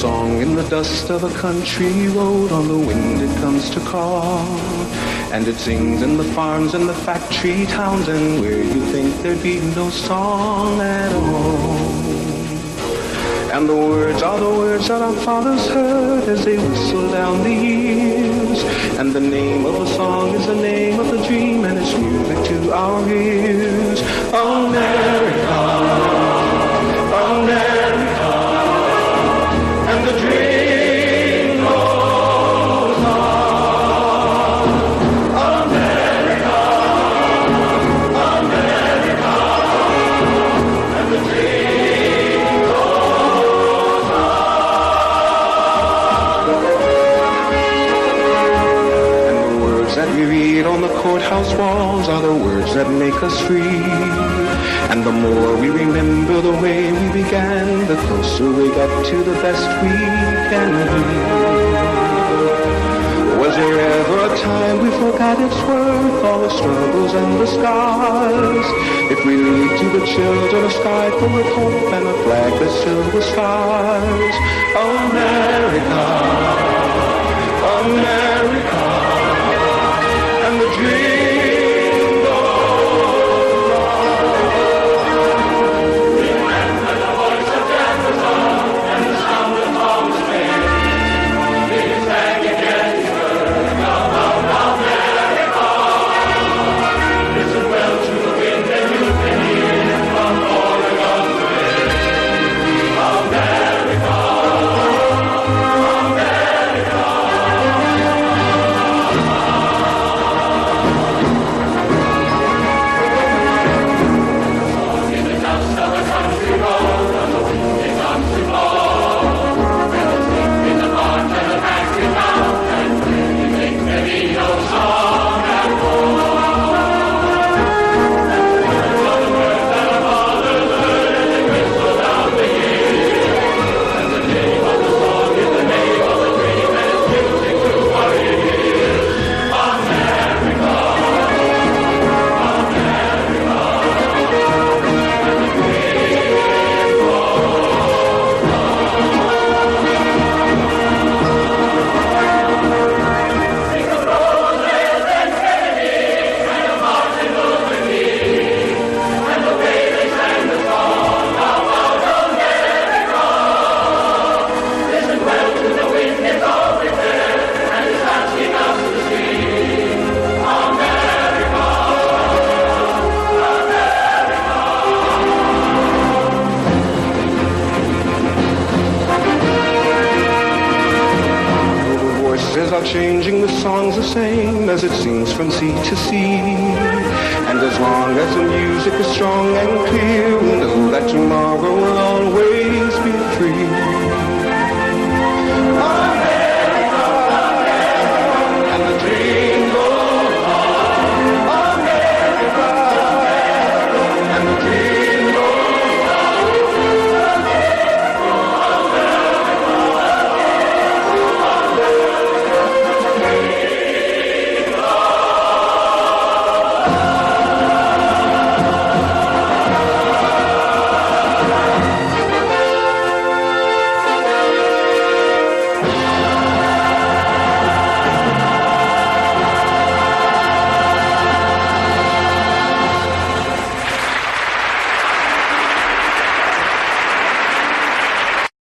song in the dust of a country road. On the wind it comes to call, and it sings in the farms and the factory towns, and where you think there'd be no song at all. And the words are the words that our fathers heard as they whistle down the years. And the name of the song is the name of the dream, and it's music to our ears. America, America, and the dream goes on. America, America, and the dream goes on. And the words that we read on the courthouse walls are the words that make us free. And the more we remember the way we began, the closer we get to the best we can be. Was there ever a time we forgot its worth, all the struggles and the scars? If we lead to the children a sky full of hope and a flag that's filled with stars. America, America, and the dream. Changing, the song's the same as it sings from sea to sea. And as long as the music is strong and clear, we know that tomorrow